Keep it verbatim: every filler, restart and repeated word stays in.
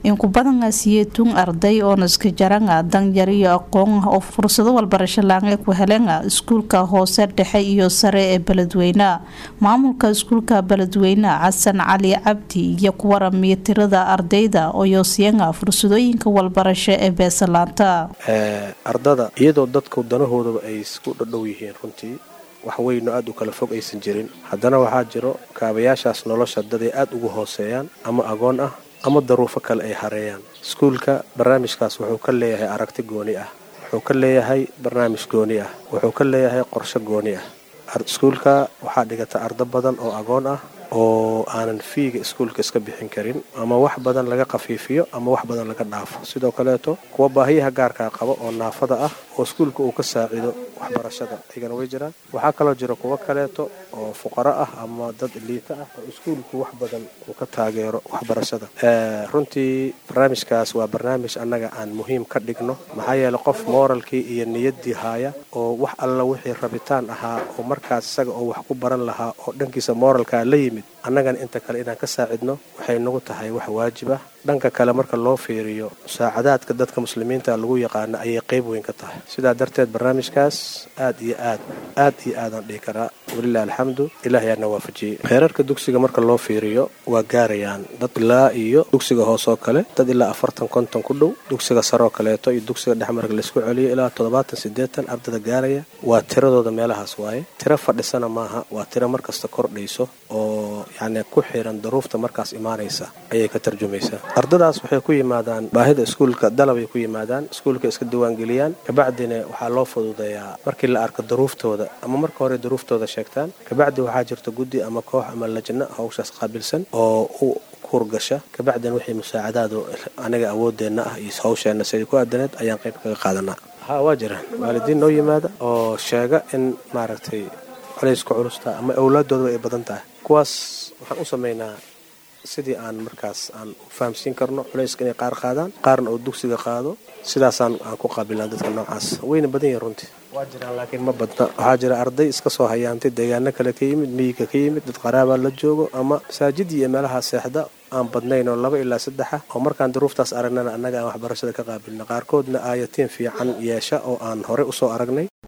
in ku badan siyeetun arday oo naska jaranga danyar iyo aqoon oo fursado walbarasho laanga ku heleen iskuulka hoose dhexe iyo sare ee Beledweyne. Maamulka iskuulka Beledweyne Xasan Cali Cabdi iyo ku waramay tirada ardayda oo yoosiyanga fursadooyinka walbarasho ee beesalaanta. ee ardada iyadoo dadku danahooda ay isku dhadhow yihiin runtii wax weyn aad u kala fog aysan jirin haddana waxaa jiro kaabayaashaas nolosha dad ay aad ugu hooseeyaan ama agoon ah ama daruufo kale ay hareeyaan. Iskuulka barnaamijkaas wuxuu ka leeyahay aragti gooni ah, wuxuu ka leeyahay barnaamij gooni ah, wuxuu ka leeyahay qorshe gooni ah. Iskuulka waxaa dhigata arday badan oo agoon ah oo aanan fiiga iskuulka iska bixin karin ama wax badan laga qafiifiyo ama wax badan laga dhaafo. Sidoo kale kuwa baahiyaha gaarka qaba oo naafada ah oo iskuulka uu ka saacido waxbarashada ayagana way jiraan. Waxaa kaloo jira kuwa kale oo fuqara ah ama dad liita ah oo iskuulku wax badan uu ka taageero waxbarashada. ee runtii barnaamijkaas waa barnaamij annaga aan muhiim ka dhigno maxaa yeelay qof moralkii iyo niyaddii haya oo wax alla wixii rabitaan ahaa oo markaas isaga oo wax ku baran lahaa oo dhankiisa moralka la yimid annagana inta kale inaan ka saacidno waxay nagu tahay wax waajib ah. dhanka kale marka loo fiiriyo saacadaadka dadka muslimiinta lagu yaqaan ayay qayb weyn ka tahay. Sidaa darteed barnaamijkaas aad iyo aad aad iyo aad aan dhigi karaa walillahi alxamdu ilaahay aana waafajiyay. Heerarka dugsiga marka loo fiiriyo waa gaarayaan dad ilaa iyo dugsiga hoose oo kale dad ilaa afartan konton ku dhow, dugsiga sare oo kaleeto iyo dugsiga dhexe marka la isku celiyo ilaa toddobaatan siddeetan ardada gaaraya. Waa tiradooda meelahaas waaye, tiro fadhisana maaha, waa tiro markasta kordhayso oo yacni ku xiran daruufta markaas imaanaysa ayay ka tarjumaysaa. ardadaas waxay ku yimaadaan baahida iskuulka dalab ay ku yimaadaan iskuulka iska diiwaan geliyaan kabacdina waxaa loo fududeeyaa markii la arko daruuftooda ama marka hore daruuftooda sheegtaan kabacdi waxaa jirta guddi ama koox ama lajna hawshaas qaabilsan oo u kurgasha kabacdina wixii musaacadaadu aniga awoodeena ah iyo hawsheena sidii ku aadaneed ayaan qayb kaga qaadanaa. haa waa jiraan waalidiin noo yimaada oo sheega in maaragtay culaysku culusta ama awlaadooda ay badan tahay. kuwaas waxaan u sameynaa sidii aan markaas aan fahamsiin karno culayska inay qaar qaadaan qaarna oo dugsiga qaado sidaasaan aan ku qaabilnaa dadka noocaas wayna badan yihiin runtii. waa jiraan laakiin ma badna. waxaa jira arday iska soo hayaantay deegaano kale ka yimid miyiga ka yimid dad qaraabaa la joogo ama masaajid iyo meelaha seexda aan badnayn oo laba ilaa saddexa oo markaan daruuftaas aragnana annaga aan waxbarashada ka qaabilna qaarkoodna aayatiin fiican yeesha oo aan hore usoo aragnay.